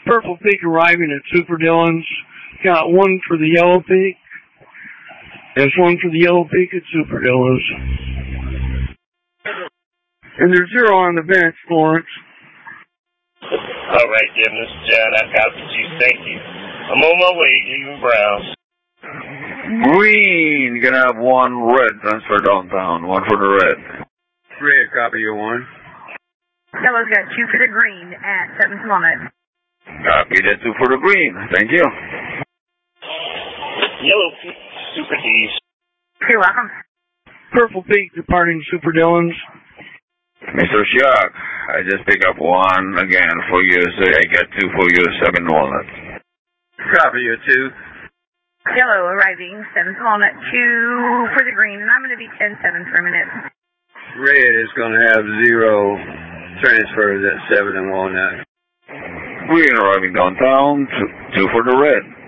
Purple Peak arriving at Super Dillon's. Got one for the Yellow Peak. There's one for the Yellow Peak at Super Dillon's. And there's 0 on the bench, Florence. All right, Jim, this is John. I've got the juice. Thank you. I'm on my way, even Browns. Green, you're gonna have 1 red transfer downtown, 1 for the red. Red, copy your 1. Yellow's got 2 for the green at 7th Walnut. Copy that 2 for the green. Thank you. Yellow Super D's. You're welcome. Purple Peak departing Super Dillon's. Mr. Shock, I just pick up 1 again for you, so I get 2 for you, 7 Walnut. Copy your 2. Yellow arriving, 7th Walnut, 2 for the green, and I'm going to be 10-7 for a minute. Red is going to have 0 transfers at 7 and Walnut. Green arriving downtown, 2 for the red.